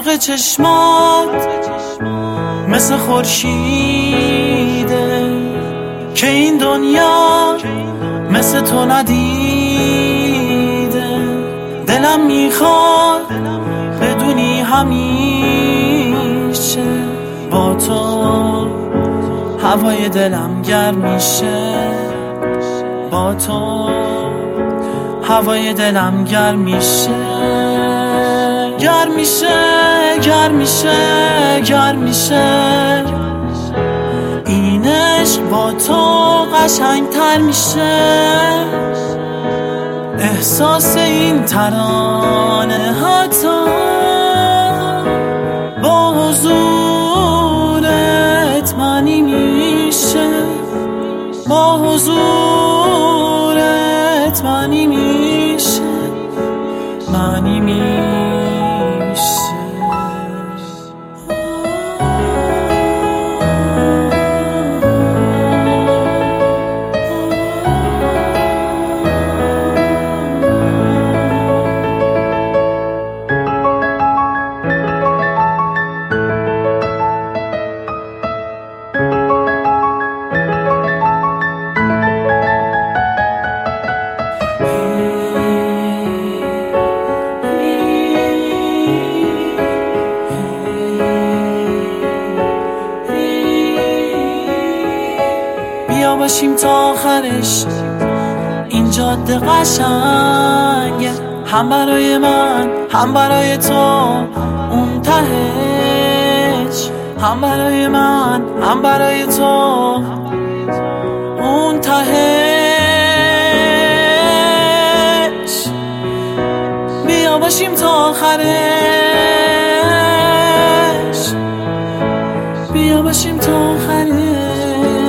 عشق چشمات مثل خورشیده که این دنیا مثل تو ندیده. دلم میخواد بدونی همیشه با تو هوای دلم گرم میشه، با تو هوای دلم گرم میشه، گرم میشه، گرم میشه، گرم میشه. این عشق با تو قشنگتر میشه. احساس این ترانه حتی با حضورت معنی میشه، با حضورت معنی میشه، معنی میشه. بیا باشیم تا آخرش این جاده قشنگه، هم برای من هم برای تو اون تهش، هم برای من هم برای تو اون تهش. بیا باشیم تا آخرش، بیا باشیم تا آخرش.